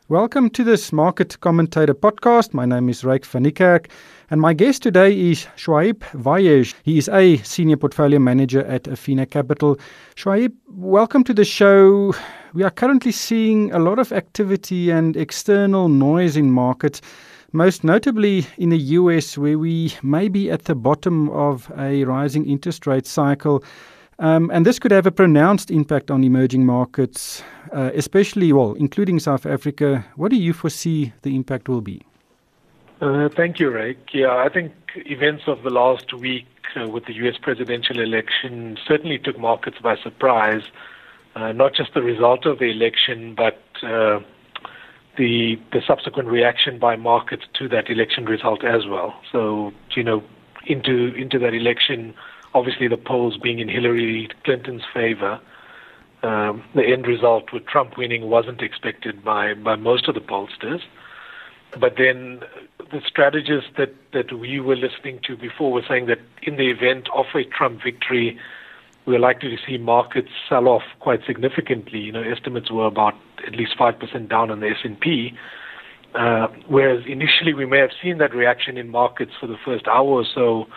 Welcome to this Market Commentator podcast. My name is Ryk van Niekerk, and my guest today is Shoaib Vayej. He is a Senior Portfolio Manager at Afina Capital. Shoaib, welcome to the show. We are currently seeing a lot of activity and external noise in markets, most notably in the US, where we may be at the bottom of a rising interest rate cycle. And this could have a pronounced impact on emerging markets, including South Africa. What do you foresee the impact will be? Thank you, Ryk. Yeah, I think events of the last week with the U.S. presidential election certainly took markets by surprise. Not just the result of the election, but the subsequent reaction by markets to that election result as well. So, into that election, obviously the polls being in Hillary Clinton's favor, the end result with Trump winning wasn't expected by most of the pollsters. But then the strategists that we were listening to before were saying that in the event of a Trump victory, we're likely to see markets sell off quite significantly. Estimates were about at least 5% down on the S&P, whereas initially we may have seen that reaction in markets for the first hour or so.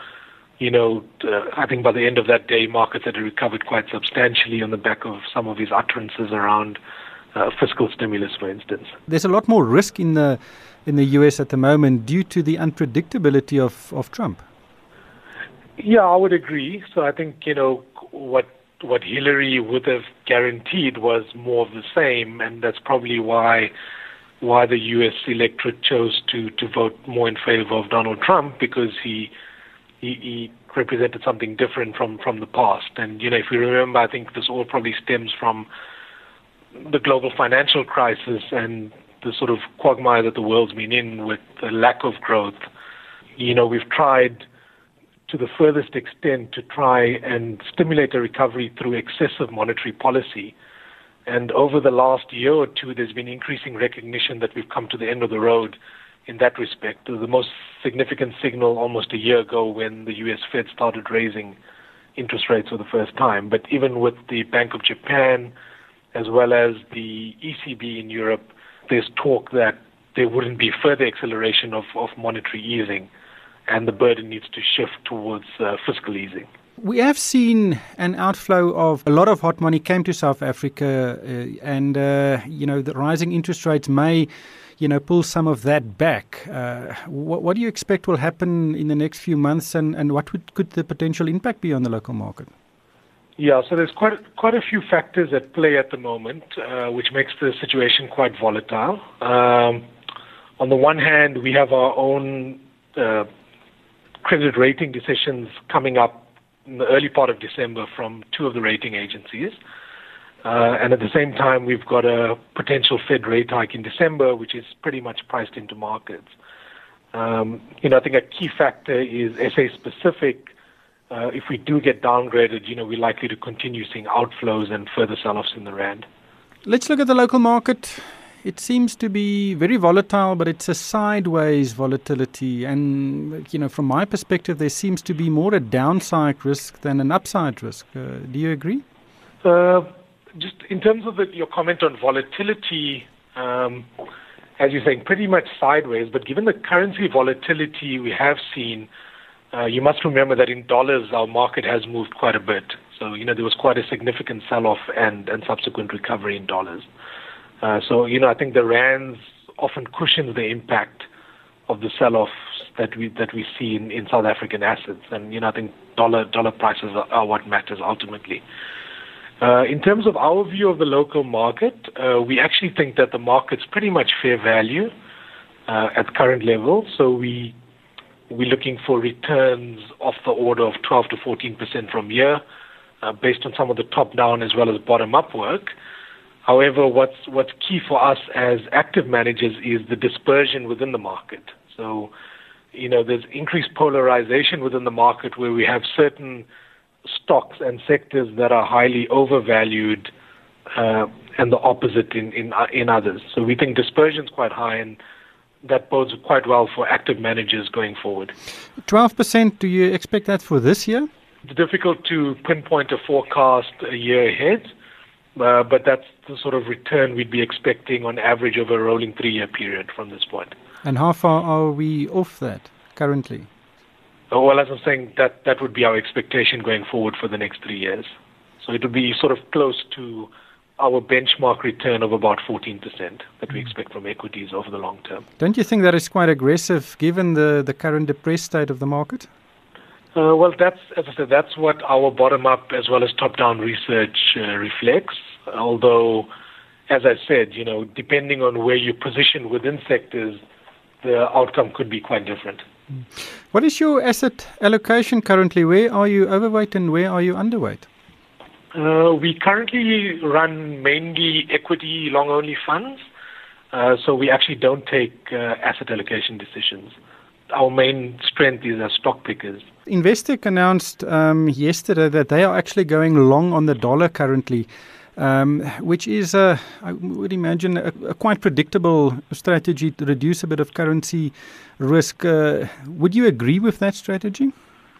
I think by the end of that day, markets had recovered quite substantially on the back of some of his utterances around fiscal stimulus, for instance. There's a lot more risk in the US at the moment due to the unpredictability of Trump. Yeah, I would agree. So I think, what Hillary would have guaranteed was more of the same, and that's probably why the US electorate chose to vote more in favor of Donald Trump, because he represented something different from the past. And, if you remember, I think this all probably stems from the global financial crisis and the sort of quagmire that the world's been in with the lack of growth. We've tried to the furthest extent to try and stimulate a recovery through excessive monetary policy. And over the last year or two, there's been increasing recognition that we've come to the end of the road in that respect. The most significant signal almost a year ago when the US Fed started raising interest rates for the first time. But even with the Bank of Japan, as well as the ECB in Europe, there's talk that there wouldn't be further acceleration of monetary easing, and the burden needs to shift towards fiscal easing. We have seen an outflow of a lot of hot money came to South Africa, and the rising interest rates may pull some of that back. What do you expect will happen in the next few months, and what could the potential impact be on the local market? Yeah, so there's quite a few factors at play at the moment, which makes the situation quite volatile. On the one hand, we have our own credit rating decisions coming up in the early part of December from two of the rating agencies. And at the same time, we've got a potential Fed rate hike in December, which is pretty much priced into markets. I think a key factor is SA specific. If we do get downgraded, we're likely to continue seeing outflows and further sell-offs in the rand. Let's look at the local market. It seems to be very volatile, but it's a sideways volatility. And, from my perspective, there seems to be more a downside risk than an upside risk. Do you agree? Just in terms of your comment on volatility, as you're saying, pretty much sideways. But given the currency volatility we have seen, you must remember that in dollars, our market has moved quite a bit. So, there was quite a significant sell-off and subsequent recovery in dollars. So, I think the rands often cushions the impact of the sell-offs that we see in South African assets. And, I think dollar prices are what matters ultimately. In terms of our view of the local market, we actually think that the market's pretty much fair value at current levels. So we're looking for returns of the order of 12 to 14% from here, based on some of the top-down as well as bottom-up work. However, what's key for us as active managers is the dispersion within the market. So, there's increased polarization within the market where we have certain stocks and sectors that are highly overvalued, and the opposite in others. So we think dispersion is quite high, and that bodes quite well for active managers going forward. 12%, do you expect that for this year? It's difficult to pinpoint a forecast a year ahead, but that's the sort of return we'd be expecting on average over a rolling 3-year period from this point. And how far are we off that currently? Well, as I'm saying, that would be our expectation going forward for the next 3 years. So it would be sort of close to our benchmark return of about 14% that we expect from equities over the long term. Don't you think that is quite aggressive given the current depressed state of the market? Well, that's, as I said, that's what our bottom-up as well as top-down research reflects. Although, as I said, depending on where you position within sectors, the outcome could be quite different. What is your asset allocation currently? Where are you overweight and where are you underweight? We currently run mainly equity long-only funds, so we actually don't take asset allocation decisions. Our main strength is as stock pickers. Investec announced yesterday that they are actually going long on the dollar currently, which is, I would imagine, a quite predictable strategy to reduce a bit of currency risk. Would you agree with that strategy?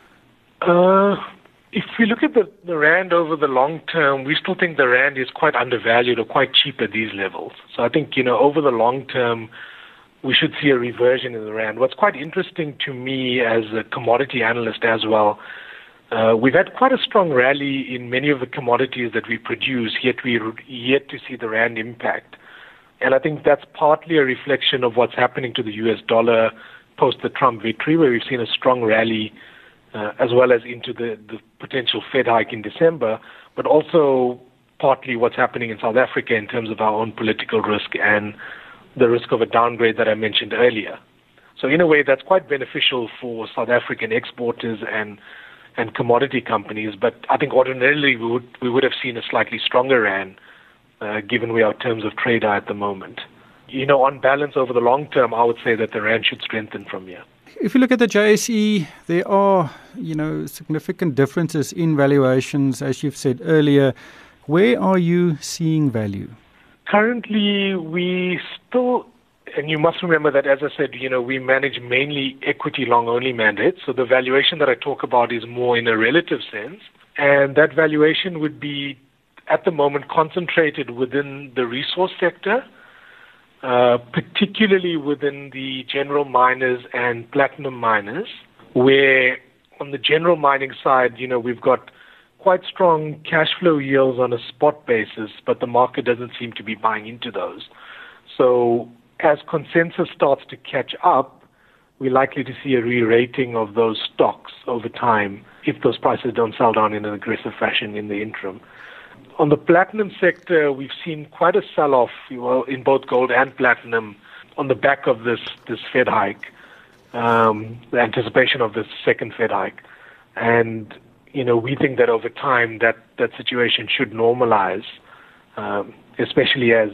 If we look at the rand over the long term, we still think the rand is quite undervalued or quite cheap at these levels. So I think, over the long term, we should see a reversion in the rand. What's quite interesting to me as a commodity analyst as well, we've had quite a strong rally in many of the commodities that we produce, yet we're yet to see the rand impact. And I think that's partly a reflection of what's happening to the US dollar post the Trump victory, where we've seen a strong rally as well as into the potential Fed hike in December, but also partly what's happening in South Africa in terms of our own political risk and the risk of a downgrade that I mentioned earlier. So in a way, that's quite beneficial for South African exporters and commodity companies, but I think ordinarily we would have seen a slightly stronger rand given where our terms of trade are at the moment. On balance over the long term, I would say that the rand should strengthen from here. If you look at the JSE, there are, significant differences in valuations, as you've said earlier. Where are you seeing value? Currently, we still, and you must remember that, as I said, we manage mainly equity long-only mandates. So the valuation that I talk about is more in a relative sense. And that valuation would be, at the moment, concentrated within the resource sector, particularly within the general miners and platinum miners, where on the general mining side, we've got quite strong cash flow yields on a spot basis, but the market doesn't seem to be buying into those. So as consensus starts to catch up, we're likely to see a re-rating of those stocks over time if those prices don't sell down in an aggressive fashion in the interim. On the platinum sector, we've seen quite a sell-off in both gold and platinum on the back of this Fed hike, the anticipation of this second Fed hike. And we think that over time that situation should normalize, especially as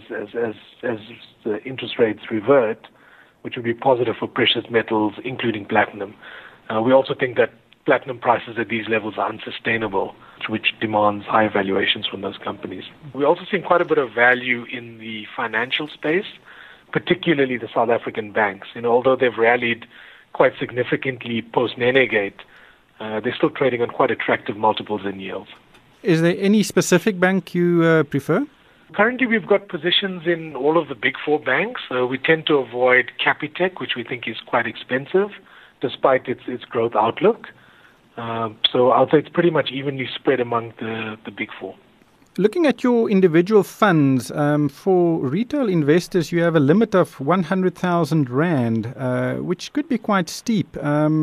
the interest rates revert, which would be positive for precious metals, including platinum. We also think that platinum prices at these levels are unsustainable, which demands high valuations from those companies. We're also seeing quite a bit of value in the financial space, particularly the South African banks. Although they've rallied quite significantly post-Nenegate, they're still trading on quite attractive multiples and yields. Is there any specific bank you prefer? Currently, we've got positions in all of the big four banks. We tend to avoid Capitec, which we think is quite expensive, despite its growth outlook. So I'll say it's pretty much evenly spread among the big four. Looking at your individual funds, for retail investors, you have a limit of 100,000 Rand, which could be quite steep.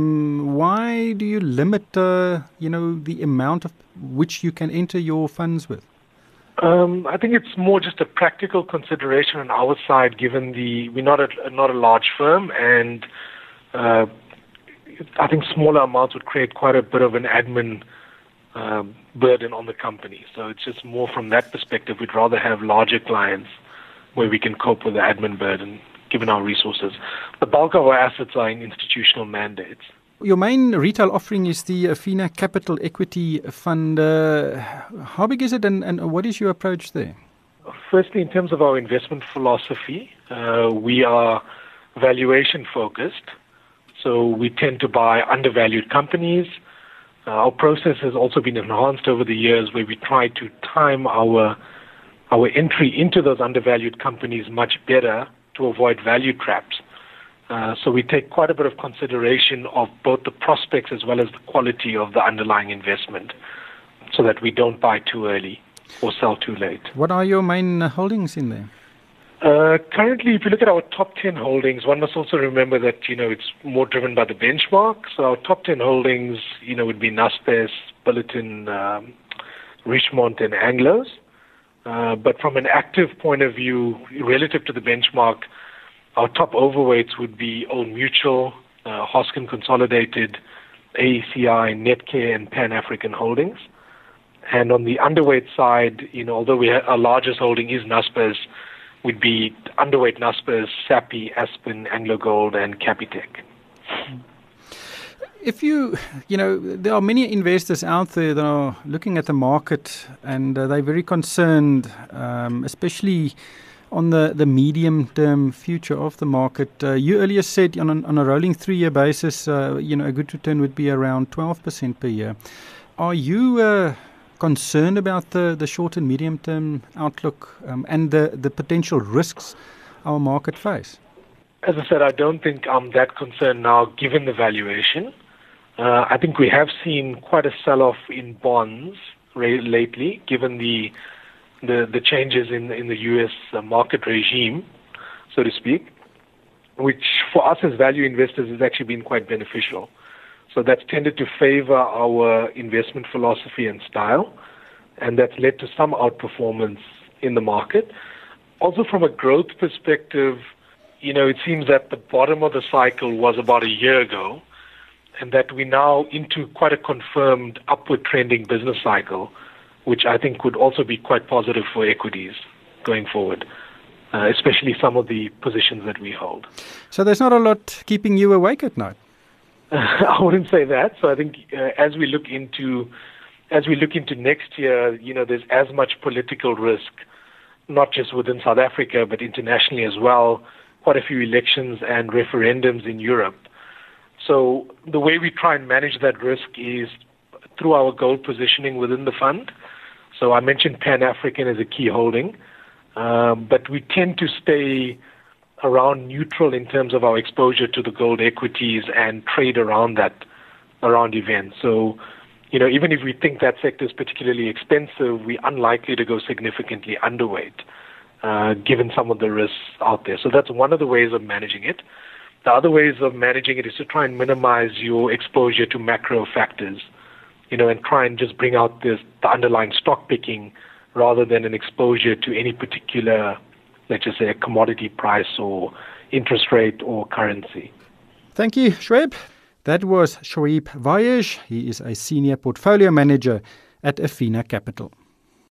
Why do you limit, the amount of which you can enter your funds with? I think it's more just a practical consideration on our side, given we're not a large firm, and I think smaller amounts would create quite a bit of an admin burden on the company. So it's just more from that perspective. We'd rather have larger clients where we can cope with the admin burden, given our resources. The bulk of our assets are in institutional mandates. Your main retail offering is the Afina Capital Equity Fund. How big is it and what is your approach there? Firstly, in terms of our investment philosophy, we are valuation focused. So we tend to buy undervalued companies. Our process has also been enhanced over the years where we try to time our our entry into those undervalued companies much better to avoid value traps. So we take quite a bit of consideration of both the prospects as well as the quality of the underlying investment so that we don't buy too early or sell too late. What are your main holdings in there? Currently, if you look at our top 10 holdings, one must also remember that, it's more driven by the benchmark. So our top 10 holdings, would be Naspers, Billiton, Richemont, and Anglos. But from an active point of view, relative to the benchmark, our top overweights would be Old Mutual, Hoskin Consolidated, AECI, Netcare, and Pan-African Holdings. And on the underweight side, although our largest holding is Naspers, would be underweight Naspers, Sappi, Aspen, AngloGold, and Capitec. If there are many investors out there that are looking at the market and they're very concerned, especially on the medium-term future of the market. You earlier said on a rolling 3-year basis, a good return would be around 12% per year. Are you concerned about the short and medium-term outlook and the potential risks our market face? As I said, I don't think I'm that concerned now, given the valuation. I think we have seen quite a sell-off in bonds lately, given the changes in the U.S. market regime, so to speak, which for us as value investors has actually been quite beneficial. So that's tended to favor our investment philosophy and style, and that's led to some outperformance in the market. Also, from a growth perspective, it seems that the bottom of the cycle was about a year ago, and that we're now into quite a confirmed upward trending business cycle, which I think would also be quite positive for equities going forward, especially some of the positions that we hold. So there's not a lot keeping you awake at night? I wouldn't say that. So I think as we look into next year, there's as much political risk, not just within South Africa, but internationally as well, quite a few elections and referendums in Europe. So the way we try and manage that risk is through our gold positioning within the fund. So I mentioned Pan-African as a key holding, but we tend to stay around neutral in terms of our exposure to the gold equities and trade around events. So, even if we think that sector is particularly expensive, we're unlikely to go significantly underweight, given some of the risks out there. So that's one of the ways of managing it. The other ways of managing it is to try and minimize your exposure to macro factors, and try and just bring out the underlying stock picking rather than an exposure to any particular, let's just say, a commodity price or interest rate or currency. Thank you, Shoaib. That was Shoaib Vayej. He is a senior portfolio manager at Afina Capital.